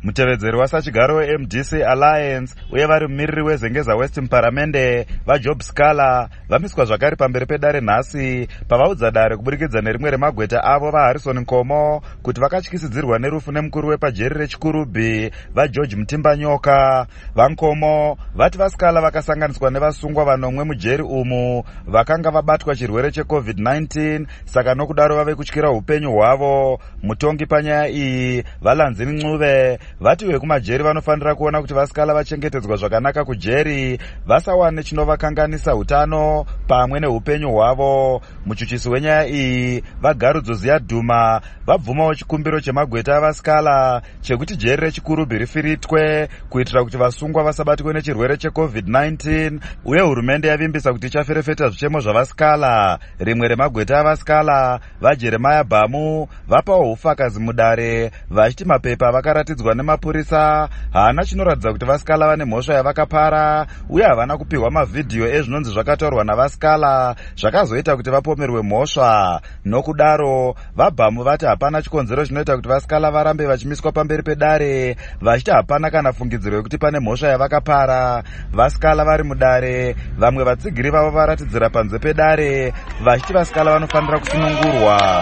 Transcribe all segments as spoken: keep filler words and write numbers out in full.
Mutevedzeri wasachigaro we-M D C Alliance uye vari mumiriri wezengeza West Mparamende vaJob Scala vamiswa zvakare pamberi pedare nhasi pavaudza dare kuburikidza nerimwe remagweta avo vaHarrison Nkomo kuti vakatyisidzirwa nerufu nemukuru wepajeri rechikurubi vaGeorge Mutimbanyoka. VaNkomo vati vaScala vakasanganiswa nevasungwa vanomwe mujeri umu vakanga vabatwa chirwere checovid nineteen saka nokudaro vave kutyira upenyu hwavo. Mutongi panyaya iyi Valanzini Ncube vati vekumajeri vanofanira kuona kuti vaScala vachengetedzwa zvakanaka kujeri vasawane chinovakanganisa utano pamwe neupenyu hwavo. Muchuchisi wenyaya iyi vaGarudzo Ziyadhuma vabvumawo chikumbiro chemagweta avaScala chekuti jeri rechikurubi rifiritwe kuitira kuti vasungwa vasabatwe nechirwere checovid nineteen uye hurumende yavimbisa kuti ichaferefeta zvichemo zvavaScala. Rimwe remagweta avaScala vaJeremiah Bhamu vapawo ufakazi mudare vachiti mapepa vakaratidzwa nemapurisa haana chinoratidza kuti vaScala vane mhosva yavakapara uye havana kupiwa mavhidhiyo ezvinonzi zvakataurwa navaScala zvakazoita kuti vapomerwe mhosva. Nokudaro vaBhamu vati hapana chikonzero chinoita kuti vaScala varambe vachimiswa pamberi pedare vachiti hapana kana fungidziro yekuti pane mhosva yavakapara. VaScala vari mudare vamwe vatsigiri vavo varatidzira panze pedare vachiti vaScala vanofanira kusunungurwa.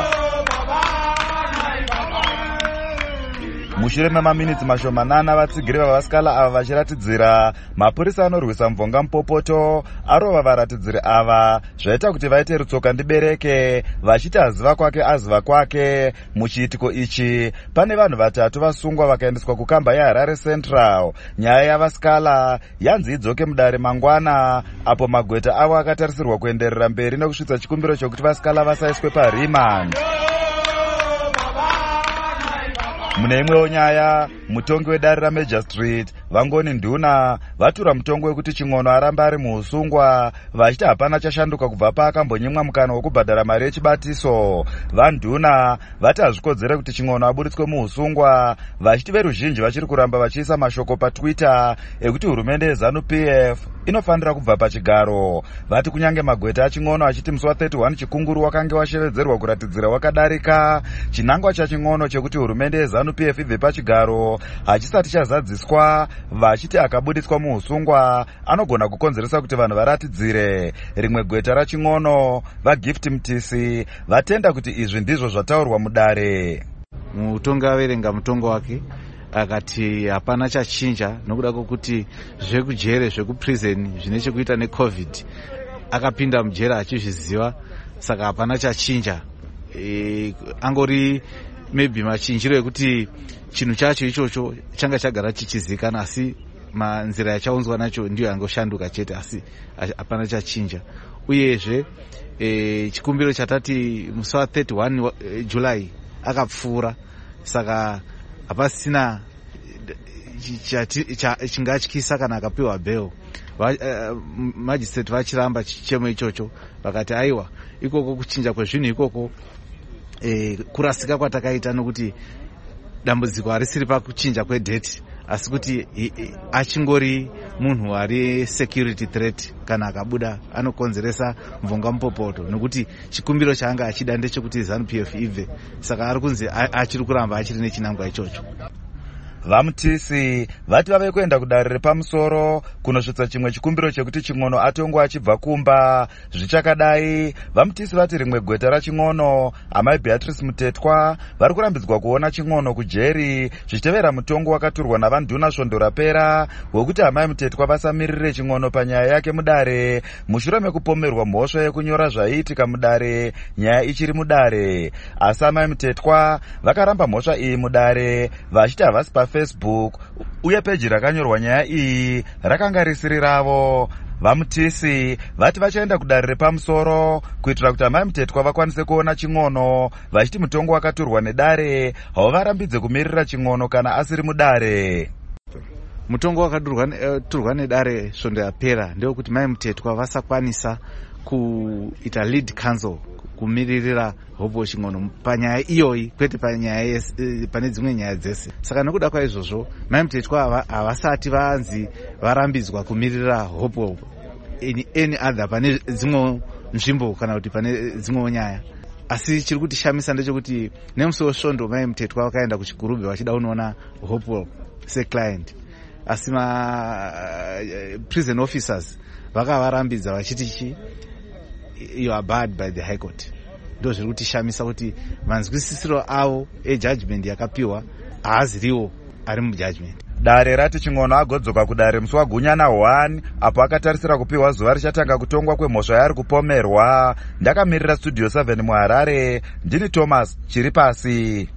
Mushure memaminitsi mashomanana vatsigiri vavaScala ava vachiratidzira, mapurisa anorwisa mvonga mupopoto arova varatidziri ava zvaita kuti vaite rutsoka ndibereke vachiti aziva kwake aziva kwake. Muchiitiko ichi pane vanhu vatatu vasungwa vakaendeswa kukamba yeHarare Central. Nyaya yavaScala yanzi idzoke mudare mangwana apo magweta avo akatarisirwa kuenderera mberi nekusvitsa chikumbiro chokuti vaScala vasaiswe parimand. Mune imwewo nyaya, mutongi wedare raMajor Street Vangoni Nduna vatura mutongo wekuti Ching'ono aramba ari muusungwa vachiti hapana chashanduka kubva paakambonyimwa mukana wokubhadhara mari yechibatiso. VaNduna vati hazvikodzere kuti Ching'ono aburitswe muusungwa vachiti veruzhinji vachiri kuramba vachiisa mashoko paTwitter ekuti hurumende yeZANU-P F inofanira kubva pachigaro. Vati kunyange magweta aChing'ono achiti musi wa31 chikunguru wakange washevedzerwa kuratidzira wakadarika, chinangwa chaChing'ono chekuti hurumende yeZANU-P F ibve pachigaro hachisati chazadziswa vachiti akabudiswa muusungwa anogona kukonzeresa kuti vanhu varatidzire. Rimwe gweta raChing'ono vaGift Mtisi vatenda kuti izvi ndizvo zvataurwa mudare. Mutongi averenga mutongo wake akati hapana chachinja nokuda kwokuti zvekujere zvekuprison zvine chekuita necovid akapinda mujera achizviziva saka hapana chachinja. E, angori maybe machinjiro ekuti chinhu chacho ichocho changa chagara chichizikana asi manzira yachaunzwa nacho ndiyo yangoshanduka chete asi hapana chachinja. Uyezve e, chikumbiro chatati musi wa31 July akapfuura saka hapasina chingatyisa kana akapiwa bail. Uh, magistrate vachiramba chichemo ichocho vakati aiwa ikoko kuchinja kwezvinhu ikoko e, kurasika kwatakaita nokuti dambudziko harisiri pakuchinja kwedate asi kuti e, e, achingori munhu ari security threat kana akabuda anokonzeresa mvonga mupopoto nokuti chikumbiro chaanga achida ndechekuti ZANU-P F ibve saka ari kunzi achiri kuramba achiri nechinangwa ichocho. VaMutisi vati vave kuenda kudare repamusoro kunosvitsa chimwe chikumbiro chekuti Ching'ono atongwa achibva kumba. Zvichakadai, VaMutisi vati rimwe gweta raChing'ono amai Beatrice Mutetwa vari kurambidzwa kuona Ching'ono kujeri zvichitevera mutongo wakaturwa navaNduna svondo rapera wekuti amai Mutetwa vasamirire Ching'ono panyaya yake mudare mushure mekupomerwa mhosva yekunyora zvaiitika mudare nyaya ichiri mudare. Asi amai Mutetwa vakaramba mhosva iyi mudare vachiti havasi pa Facebook uye peji rakanyorwa nyaya iyi rakanga risiri ravo. VaMutisi vati vachaenda kudare repamusoro kuitira kuti amai Mutetwa vakwanise kuona Ching'ono vachiti mutongo wakaturwa nedare hauvarambidze kumirira Ching'ono kana asiri mudare. Mutongo wakaturwa nedare svondo yapera ndewekuti mai Mutetwa vasakwanisa kuita lead counsel kumiririra Hope Ching'ono panyaya iyoyi kwete panyaya pane dzimwe nyaya dzese. Saka nokuda kwaizvozvo mai Mutetwa havasati vanzi varambidzwa kumirira Hope in any other pane dzimwe nzvimbo kana kuti pane dzimwe nyaya. Asi chiri kuti shamisa ndechekuti nemusi wesvondo mai Mutetwa vakaenda kuchigurubhe vachida unoona Hope seclient, asi ma uh, prison officers vakavarambidza vachiti chi you are barred by the high court. Ndo zviri kutishamisa kuti manzwisisiro avo ejudgment yakapiwa haaziriwo ari mujudgment. Dare rati Chingono agodzoka kudare musi waGunyana one apo akatarisira kupiwa zuva richatanga kutongwa kwemhosva yaari kupomerwa. Ndakamirira Studio seven muHarare, ndini Thomas Chiripasi.